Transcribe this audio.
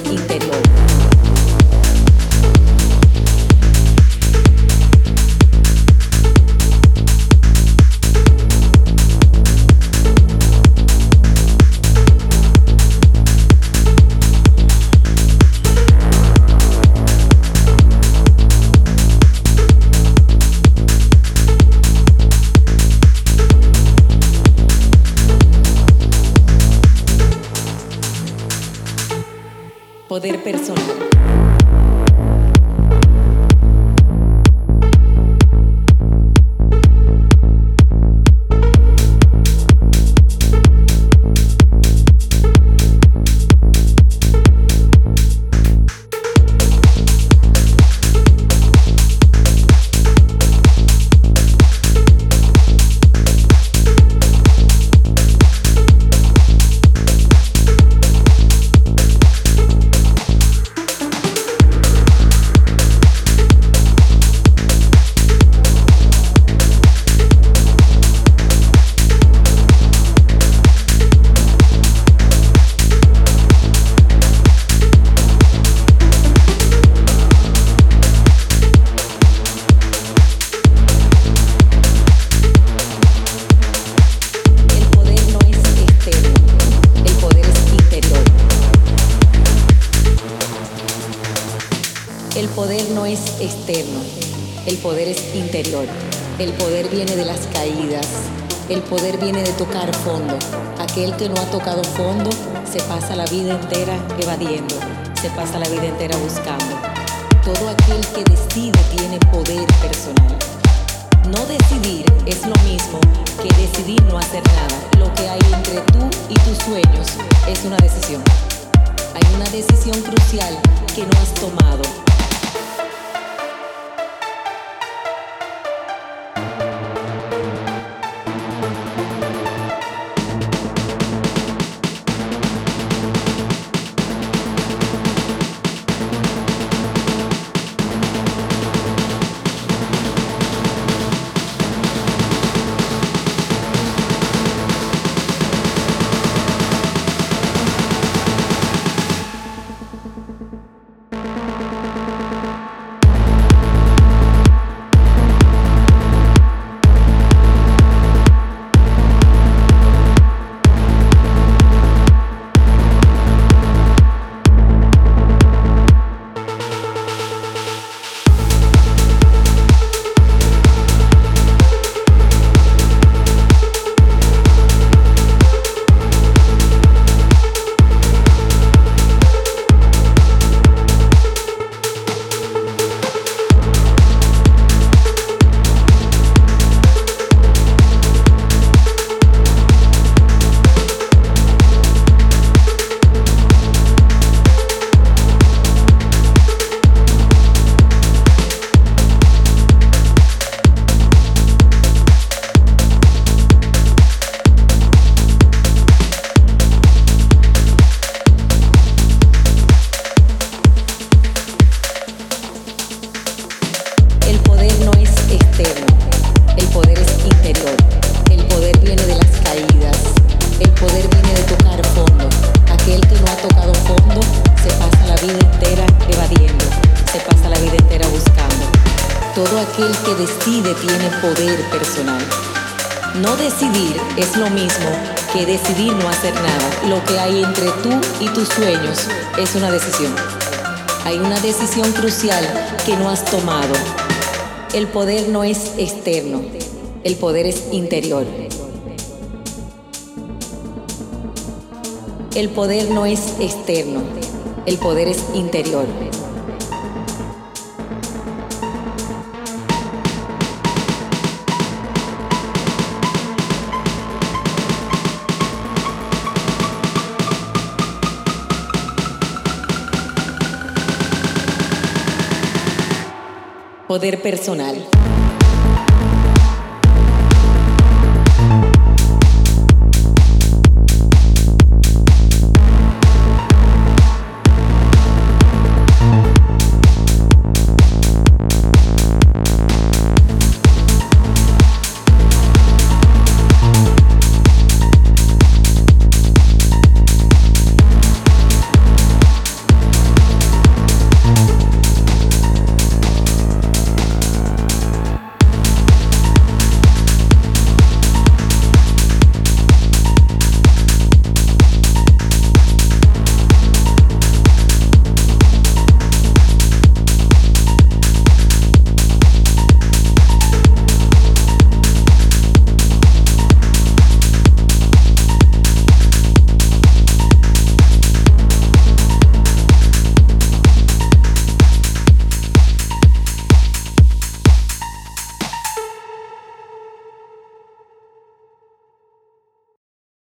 interior. Poder personal. El poder no es externo, el poder es interior. El poder viene de las caídas, el poder viene de tocar fondo. Aquel que no ha tocado fondo se pasa la vida entera evadiendo, se pasa la vida entera buscando. Todo aquel que decide tiene poder personal. No decidir es lo mismo que decidir no hacer nada. Lo que hay entre tú y tus sueños es una decisión. Hay una decisión crucial que no has tomado. El poder es interior, el poder viene de las caídas, el poder viene de tocar fondo. Aquel que no ha tocado fondo se pasa la vida entera evadiendo, se pasa la vida entera buscando. Todo aquel que decide tiene poder personal. No decidir es lo mismo que decidir no hacer nada. Lo que hay entre tú y tus sueños es una decisión. Hay una decisión crucial que no has tomado. El poder no es externo, el poder es interior. El poder no es externo, el poder es interior. Poder personal.